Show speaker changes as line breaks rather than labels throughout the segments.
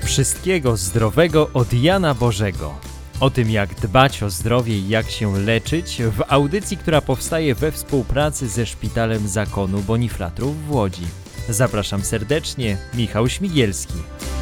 Wszystkiego zdrowego od Jana Bożego. O tym, jak dbać o zdrowie i jak się leczyć, w audycji, która powstaje we współpracy ze Szpitalem Zakonu Bonifratrów w Łodzi. Zapraszam serdecznie, Michał Śmigielski.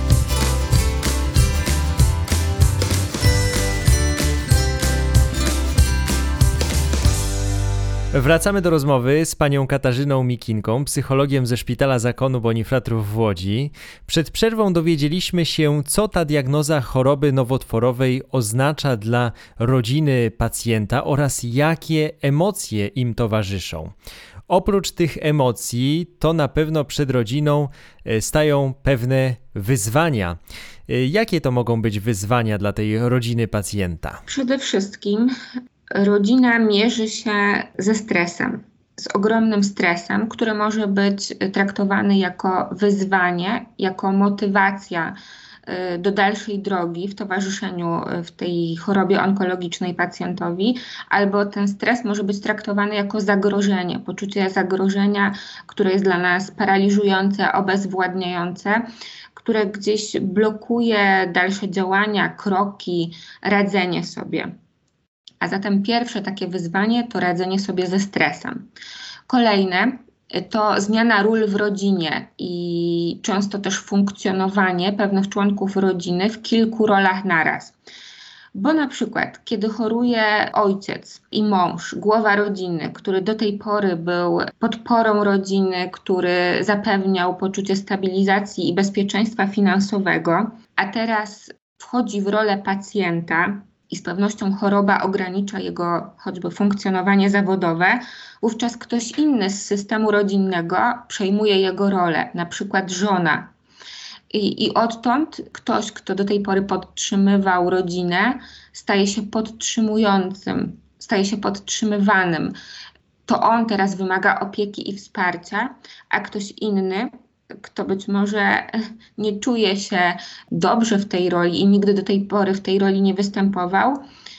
Wracamy do rozmowy z panią Katarzyną Mikinką, psychologiem ze Szpitala Zakonu Bonifratrów w Łodzi. Przed przerwą dowiedzieliśmy się, co ta diagnoza choroby nowotworowej oznacza dla rodziny pacjenta oraz jakie emocje im towarzyszą. Oprócz tych emocji, to na pewno przed rodziną stają pewne wyzwania. Jakie to mogą być wyzwania dla tej rodziny pacjenta?
Przede wszystkim rodzina mierzy się ze stresem, z ogromnym stresem, który może być traktowany jako wyzwanie, jako motywacja do dalszej drogi w towarzyszeniu w tej chorobie onkologicznej pacjentowi, albo ten stres może być traktowany jako zagrożenie, poczucie zagrożenia, które jest dla nas paraliżujące, obezwładniające, które gdzieś blokuje dalsze działania, kroki, radzenie sobie. A zatem pierwsze takie wyzwanie to radzenie sobie ze stresem. Kolejne to zmiana ról w rodzinie i często też funkcjonowanie pewnych członków rodziny w kilku rolach naraz. Bo na przykład, kiedy choruje ojciec i mąż, głowa rodziny, który do tej pory był podporą rodziny, który zapewniał poczucie stabilizacji i bezpieczeństwa finansowego, a teraz wchodzi w rolę pacjenta, i z pewnością choroba ogranicza jego choćby funkcjonowanie zawodowe, wówczas ktoś inny z systemu rodzinnego przejmuje jego rolę, na przykład żona. I odtąd ktoś, kto do tej pory podtrzymywał rodzinę, staje się podtrzymującym, staje się podtrzymywanym. To on teraz wymaga opieki i wsparcia, a ktoś inny, kto być może nie czuje się dobrze w tej roli i nigdy do tej pory w tej roli nie występował,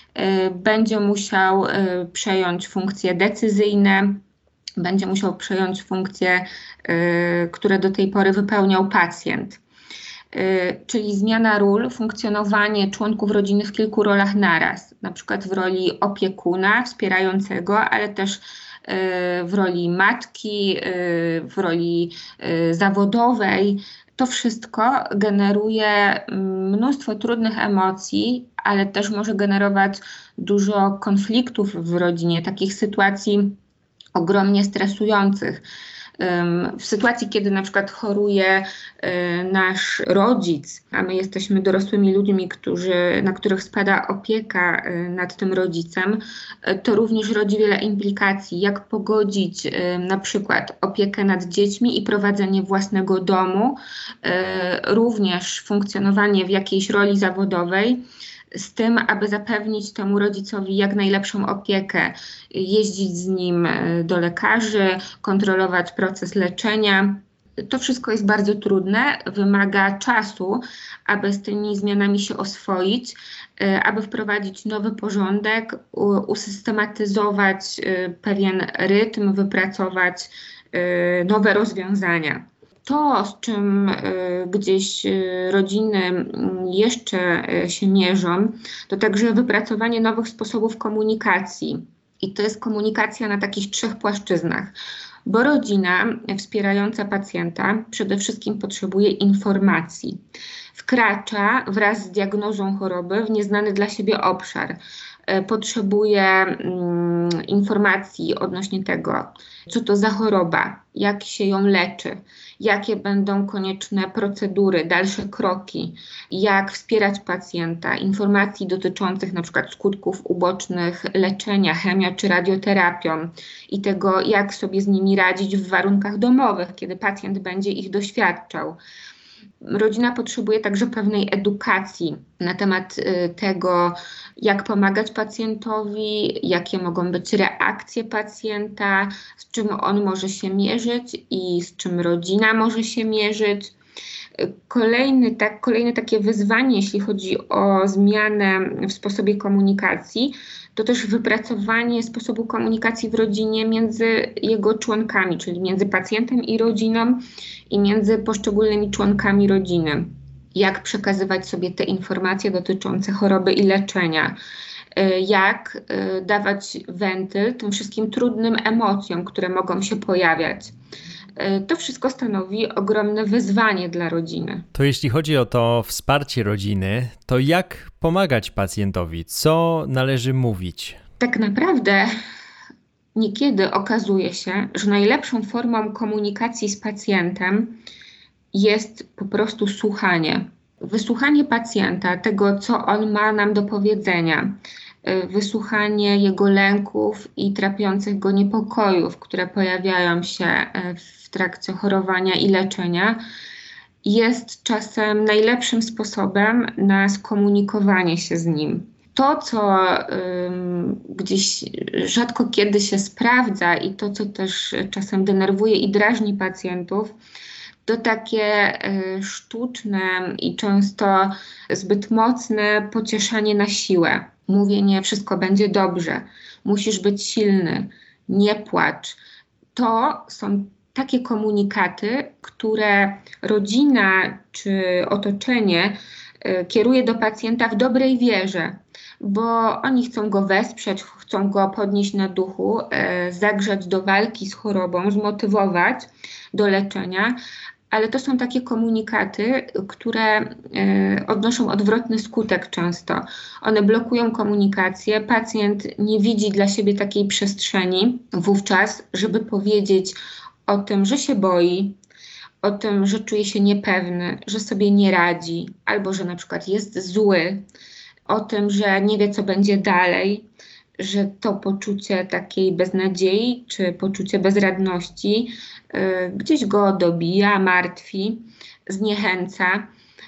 będzie musiał przejąć funkcje decyzyjne, będzie musiał przejąć funkcje, które do tej pory wypełniał pacjent. Czyli zmiana ról, funkcjonowanie członków rodziny w kilku rolach naraz, na przykład w roli opiekuna, wspierającego, ale też w roli matki, w roli zawodowej. To wszystko generuje mnóstwo trudnych emocji, ale też może generować dużo konfliktów w rodzinie, takich sytuacji ogromnie stresujących. W sytuacji, kiedy na przykład choruje nasz rodzic, a my jesteśmy dorosłymi ludźmi, na których spada opieka nad tym rodzicem, to również rodzi wiele implikacji, jak pogodzić na przykład opiekę nad dziećmi i prowadzenie własnego domu, również funkcjonowanie w jakiejś roli zawodowej, z tym, aby zapewnić temu rodzicowi jak najlepszą opiekę, jeździć z nim do lekarzy, kontrolować proces leczenia. To wszystko jest bardzo trudne, wymaga czasu, aby z tymi zmianami się oswoić, aby wprowadzić nowy porządek, usystematyzować pewien rytm, wypracować nowe rozwiązania. To, z czym gdzieś rodziny jeszcze się mierzą, to także wypracowanie nowych sposobów komunikacji. I to jest komunikacja na takich 3 płaszczyznach. Bo rodzina wspierająca pacjenta przede wszystkim potrzebuje informacji. Wkracza wraz z diagnozą choroby w nieznany dla siebie obszar. Potrzebuje informacji odnośnie tego, co to za choroba, jak się ją leczy, jakie będą konieczne procedury, dalsze kroki, jak wspierać pacjenta, informacji dotyczących na przykład skutków ubocznych leczenia, chemią czy radioterapią i tego, jak sobie z nimi radzić w warunkach domowych, kiedy pacjent będzie ich doświadczał. Rodzina potrzebuje także pewnej edukacji na temat tego, jak pomagać pacjentowi, jakie mogą być reakcje pacjenta, z czym on może się mierzyć i z czym rodzina może się mierzyć. Kolejne takie wyzwanie, jeśli chodzi o zmianę w sposobie komunikacji, to też wypracowanie sposobu komunikacji w rodzinie między jego członkami, czyli między pacjentem i rodziną i między poszczególnymi członkami rodziny. jak przekazywać sobie te informacje dotyczące choroby i leczenia, jak dawać wentyl tym wszystkim trudnym emocjom, które mogą się pojawiać. To wszystko stanowi ogromne wyzwanie dla rodziny.
To jeśli chodzi o to wsparcie rodziny, to jak pomagać pacjentowi? Co należy mówić?
Tak naprawdę niekiedy okazuje się, że najlepszą formą komunikacji z pacjentem jest po prostu słuchanie. Wysłuchanie pacjenta, tego co on ma nam do powiedzenia, wysłuchanie jego lęków i trapiących go niepokojów, które pojawiają się w trakcie chorowania i leczenia, jest czasem najlepszym sposobem na skomunikowanie się z nim. To, co gdzieś rzadko kiedy się sprawdza i to, co też czasem denerwuje i drażni pacjentów, to takie sztuczne i często zbyt mocne pocieszanie na siłę. Mówienie, wszystko będzie dobrze, musisz być silny, nie płacz. To są takie komunikaty, które rodzina czy otoczenie kieruje do pacjenta w dobrej wierze, bo oni chcą go wesprzeć, chcą go podnieść na duchu, zagrzać do walki z chorobą, zmotywować do leczenia, ale to są takie komunikaty, które odnoszą odwrotny skutek często. One blokują komunikację, pacjent nie widzi dla siebie takiej przestrzeni wówczas, żeby powiedzieć o tym, że się boi, o tym, że czuje się niepewny, że sobie nie radzi, albo że na przykład jest zły, o tym, że nie wie, co będzie dalej, że to poczucie takiej beznadziei czy poczucie bezradności gdzieś go dobija, martwi, zniechęca,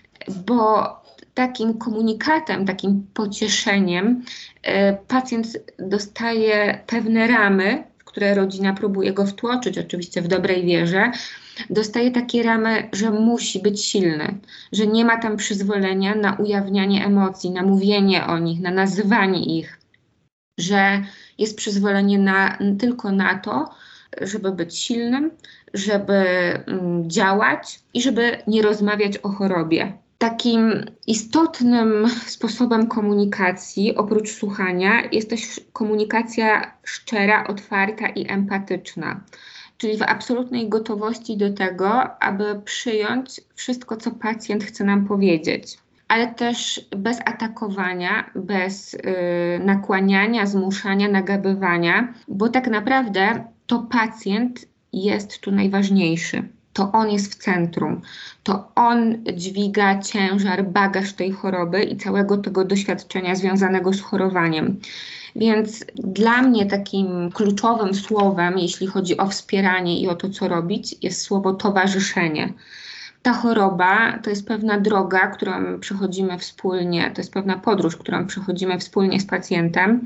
bo takim komunikatem, takim pocieszeniem pacjent dostaje pewne ramy, w które rodzina próbuje go wtłoczyć, oczywiście w dobrej wierze, dostaje takie ramy, że musi być silny, że nie ma tam przyzwolenia na ujawnianie emocji, na mówienie o nich, na nazywanie ich, że jest przyzwolenie tylko na to, żeby być silnym, żeby działać i żeby nie rozmawiać o chorobie. Takim istotnym sposobem komunikacji, oprócz słuchania, jest też komunikacja szczera, otwarta i empatyczna, czyli w absolutnej gotowości do tego, aby przyjąć wszystko, co pacjent chce nam powiedzieć, ale też bez atakowania, bez nakłaniania, zmuszania, nagabywania, bo tak naprawdę to pacjent jest tu najważniejszy. To on jest w centrum, to on dźwiga ciężar, bagaż tej choroby i całego tego doświadczenia związanego z chorowaniem. Więc dla mnie takim kluczowym słowem, jeśli chodzi o wspieranie i o to, co robić, jest słowo towarzyszenie. Ta choroba to jest pewna droga, którą przechodzimy wspólnie, to jest pewna podróż, którą przechodzimy wspólnie z pacjentem.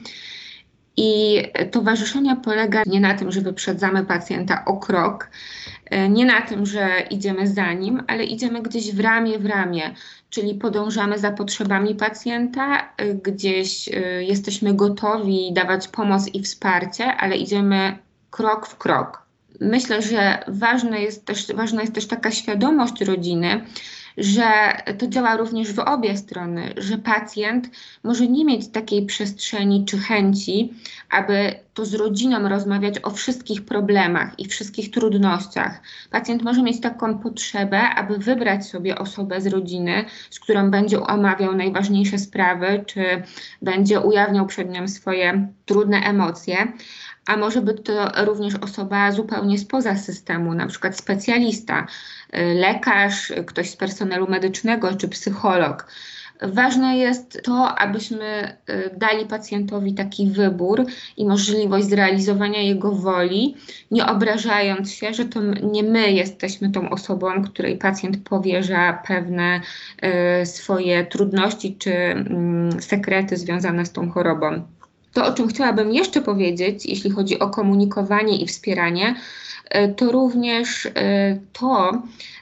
I towarzyszenie polega nie na tym, że wyprzedzamy pacjenta o krok, nie na tym, że idziemy za nim, ale idziemy gdzieś w ramię, czyli podążamy za potrzebami pacjenta, gdzieś jesteśmy gotowi dawać pomoc i wsparcie, ale idziemy krok w krok. Myślę, że ważna jest też taka świadomość rodziny, że to działa również w obie strony, że pacjent może nie mieć takiej przestrzeni czy chęci, aby to z rodziną rozmawiać o wszystkich problemach i wszystkich trudnościach. Pacjent może mieć taką potrzebę, aby wybrać sobie osobę z rodziny, z którą będzie omawiał najważniejsze sprawy, czy będzie ujawniał przed nią swoje trudne emocje. A może być to również osoba zupełnie spoza systemu, na przykład specjalista, lekarz, ktoś z personelu medycznego czy psycholog. Ważne jest to, abyśmy dali pacjentowi taki wybór i możliwość zrealizowania jego woli, nie obrażając się, że to nie my jesteśmy tą osobą, której pacjent powierza pewne swoje trudności czy sekrety związane z tą chorobą. To, o czym chciałabym jeszcze powiedzieć, jeśli chodzi o komunikowanie i wspieranie, to również to,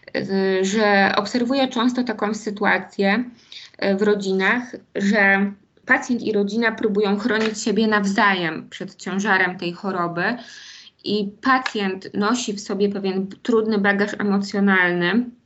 że obserwuję często taką sytuację w rodzinach, że pacjent i rodzina próbują chronić siebie nawzajem przed ciężarem tej choroby i pacjent nosi w sobie pewien trudny bagaż emocjonalny,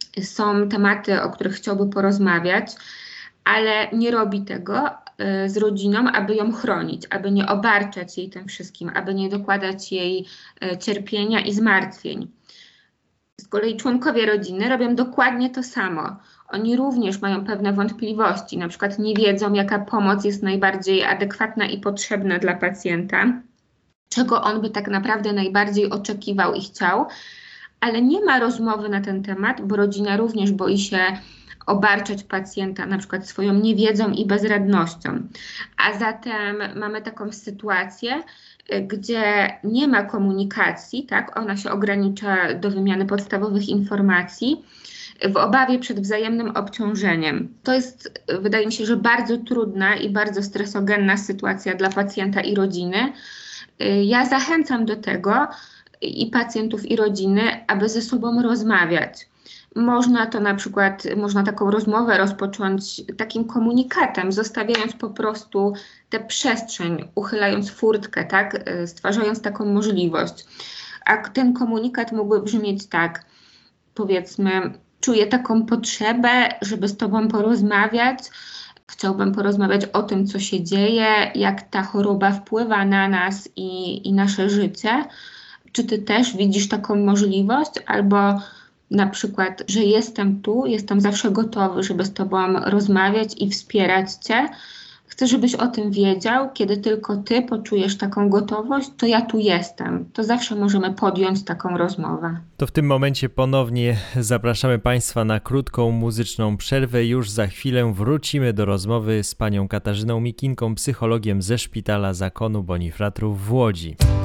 są tematy, o których chciałby porozmawiać, ale nie robi tego z rodziną, aby ją chronić, aby nie obarczać jej tym wszystkim, aby nie dokładać jej cierpienia i zmartwień. Z kolei członkowie rodziny robią dokładnie to samo. Oni również mają pewne wątpliwości, na przykład nie wiedzą, jaka pomoc jest najbardziej adekwatna i potrzebna dla pacjenta, czego on by tak naprawdę najbardziej oczekiwał i chciał, ale nie ma rozmowy na ten temat, bo rodzina również boi się obarczać pacjenta na przykład swoją niewiedzą i bezradnością. A zatem mamy taką sytuację, gdzie nie ma komunikacji, tak? Ona się ogranicza do wymiany podstawowych informacji w obawie przed wzajemnym obciążeniem. To jest, wydaje mi się, że bardzo trudna i bardzo stresogenna sytuacja dla pacjenta i rodziny. Ja zachęcam do tego i pacjentów, i rodziny, aby ze sobą rozmawiać. Można taką rozmowę rozpocząć takim komunikatem, zostawiając po prostu tę przestrzeń, uchylając furtkę, tak, stwarzając taką możliwość. A ten komunikat mógłby brzmieć tak, powiedzmy, czuję taką potrzebę, żeby z Tobą porozmawiać. Chciałbym porozmawiać o tym, co się dzieje, jak ta choroba wpływa na nas i nasze życie. Czy Ty też widzisz taką możliwość? Albo na przykład, że jestem tu, jestem zawsze gotowy, żeby z Tobą rozmawiać i wspierać Cię. Chcę, żebyś o tym wiedział. Kiedy tylko Ty poczujesz taką gotowość, to ja tu jestem. To zawsze możemy podjąć taką rozmowę.
To w tym momencie ponownie zapraszamy Państwa na krótką muzyczną przerwę. Już za chwilę wrócimy do rozmowy z panią Katarzyną Mikinką, psychologiem ze Szpitala Zakonu Bonifratrów w Łodzi.